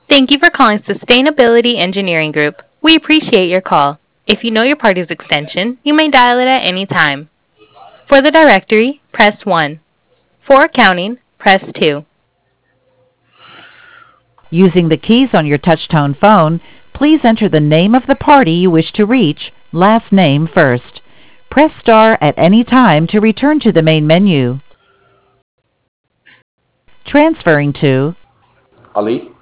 Thank you for calling Sustainability Engineering Group. We appreciate your call. If you know your party's extension, you may dial it at any time. For the directory, press 1. For accounting, press 2. Using the keys on your touch-tone phone, please enter the name of the party you wish to reach, last name first. Press star at any time to return to the main menu. Transferring to Ali.